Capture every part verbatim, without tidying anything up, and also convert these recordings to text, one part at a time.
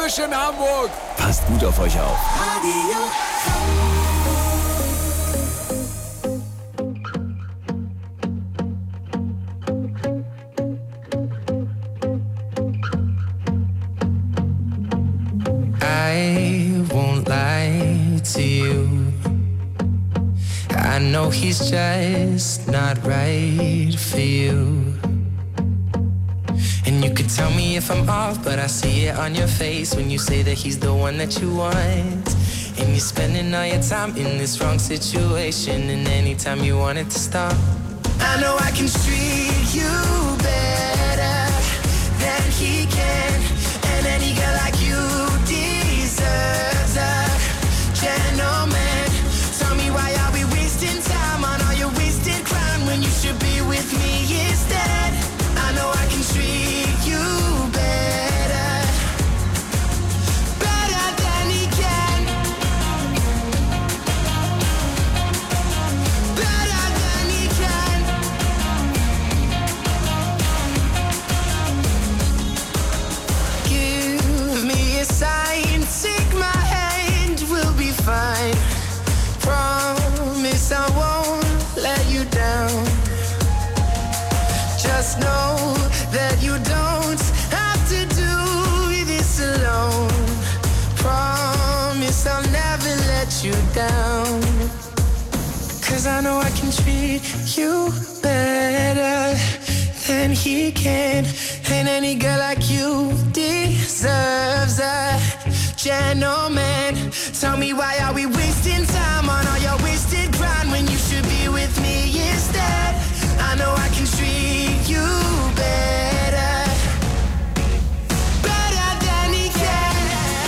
frisch in Hamburg. Passt gut auf euch auf. Radio I won't lie to you. I know he's just not right for you. And you could tell me if I'm off, but I see it on your face when you say that he's the one that you want. And you're spending all your time in this wrong situation, and anytime you want it to stop, I know I can treat you better than he can. And any girl like you deserves a gentleman. Tell me, why are we wasting time on all your wasted crime when you should be with me instead? I know I can treat you better, better than he can, better than he can. Give me a sign, take my hand, we'll be fine. Promise I won't let you down. Just know that you don't have to do this alone. Promise I'll never let you down. Cause I know I can treat you better than he can. And any girl like you deserves a gentleman. Tell me, why are we wasting time on all your wasted grind when you should be with me instead? I know I can treat you better, better than he can.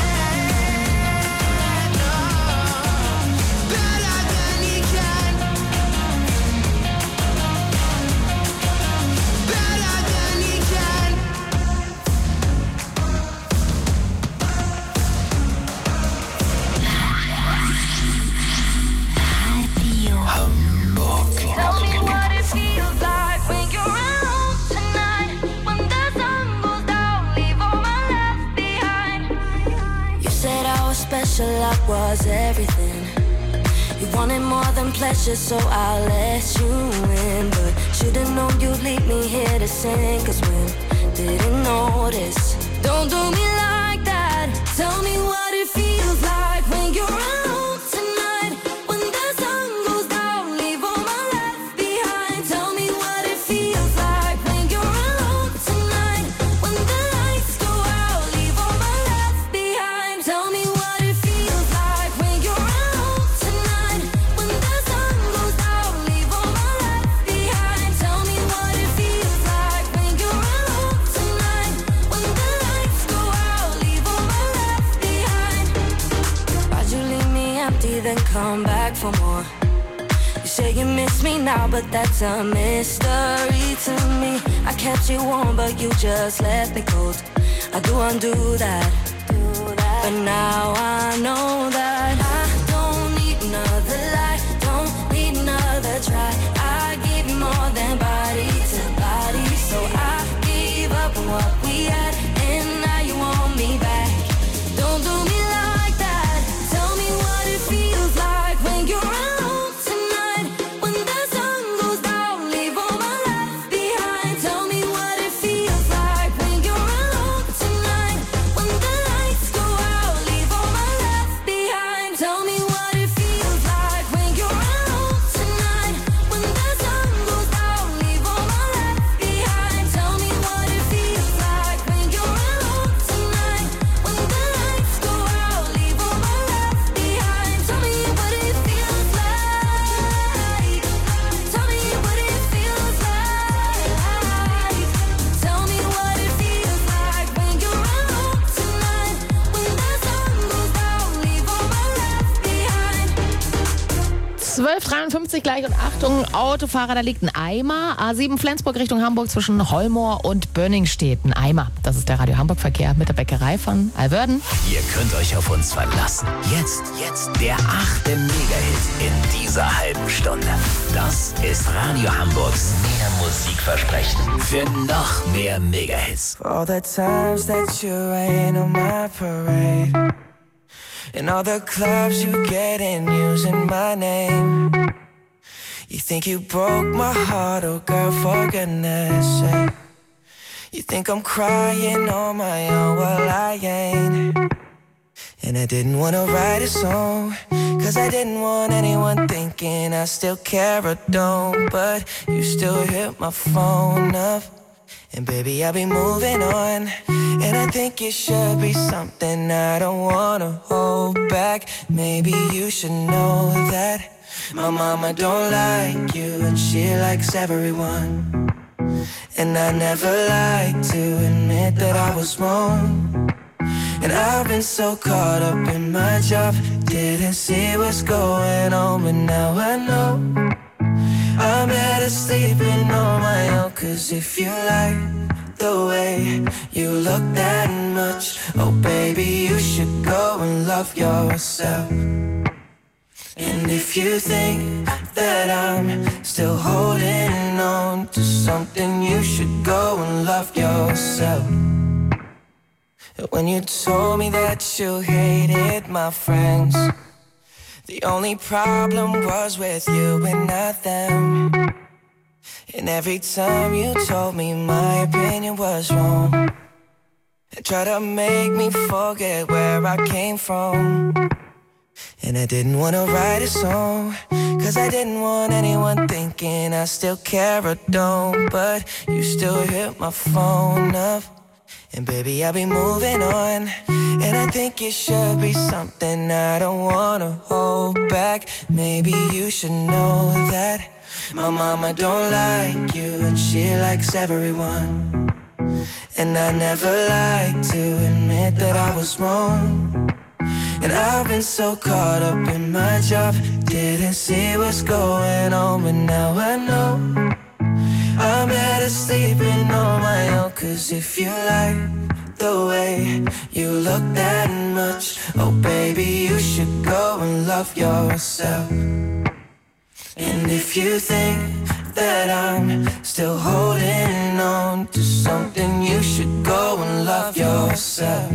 No, better than he can, better than he can. Tell me what it feels like when you're alone tonight. When the sun goes down, leave all my left behind. You said I was special, I was everything. You wanted more than pleasure, so I let you in. But should've known you'd leave me here to sing. Cause when didn't notice. Don't do me like that. Tell me what it feels like when you're alone tonight. When the sun goes down, leave all my left behind. Tell me what it feels like when you're alone tonight. When the lights go out, leave all my left behind. Tell me what it feels like when you're alone tonight. When the sun goes down, leave all my left behind. Tell me what it feels like when you're alone tonight. When the lights go out, leave all my left behind. Why'd you leave me empty, then come back for more? You say you miss me now, but that's a mystery to me. I kept you warm, but you just left me cold. I do undo that, but now I know that I don't need another lie, don't need another try. I give you more than body to body, so I gave up on what we had, and now you want me back. Don't do me like that. Tell me what it feels like when you're alone tonight. When the sun goes down, leave all my left behind. Tell me what it feels like when you're alone tonight. When the lights go out, leave all my left behind. Tell me what it feels like when you're alone tonight. When the sun goes down, leave all my left behind. Tell me what it feels like. zwölf Uhr dreiundfünfzig gleich und Achtung, Autofahrer, da liegt ein Eimer. A sieben Flensburg Richtung Hamburg zwischen Holmoor und Bönningstedt. Ein Eimer. Das ist der Radio Hamburg Verkehr mit der Bäckerei von Alverden. Ihr könnt euch auf uns verlassen. Jetzt, jetzt der achte Mega-Hit in dieser halben Stunde. Das ist Radio Hamburgs Mehr Musikversprechen für noch mehr Mega-Hits. For all the times that you rain on my parade, and all the clubs you get in using my name. You think you broke my heart, oh girl, for goodness sake. You think I'm crying on my own, well I ain't. And I didn't wanna write a song, cause I didn't want anyone thinking I still care or don't. But you still hit my phone up, and baby I'll be moving on. And I think it should be something I don't wanna hold back. Maybe you should know that my mama don't like you, and she likes everyone. And I never like to admit that I was wrong. And I've been so caught up in my job, didn't see what's going on, but now I know I'm better sleeping on my own. Cause if you like the way you look that much, oh baby, you should go and love yourself. And if you think that I'm still holding on to something, you should go and love yourself. When you told me that you hated my friends, the only problem was with you and not them. And every time you told me my opinion was wrong, and tried to make me forget where I came from. And I didn't want to write a song, cause I didn't want anyone thinking I still care or don't. But you still hit my phone up, and baby I'll be moving on. And I think it should be something I don't wanna hold back. Maybe you should know that my mama don't like you, and she likes everyone. And I never like to admit that I was wrong. And I've been so caught up in my job, didn't see what's going on, but now I know I'm better sleeping on my own. Cause if you like the way you look that much, oh baby, you should go and love yourself. And if you think that I'm still holding on to something, you should go and love yourself.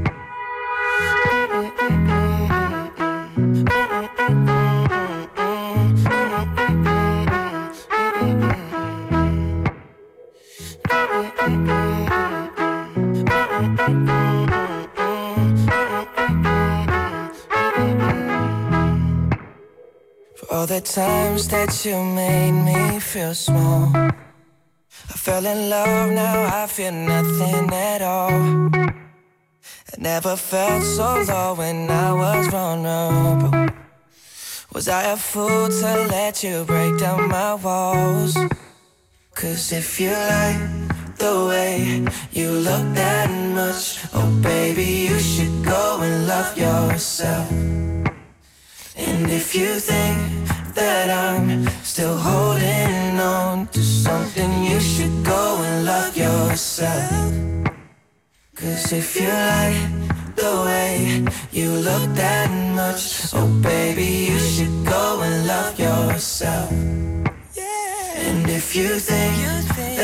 For all the times that you made me feel small, I fell in love, now I feel nothing at all. I never felt so low when I was vulnerable. Was I a fool to let you break down my walls? Cause if you like the way you look that much, oh baby, you should go and love yourself. And if you think that I'm still holding on to something, you should go and love yourself. Cause if you like the way you look that much, oh baby, you should go and love yourself. And if you think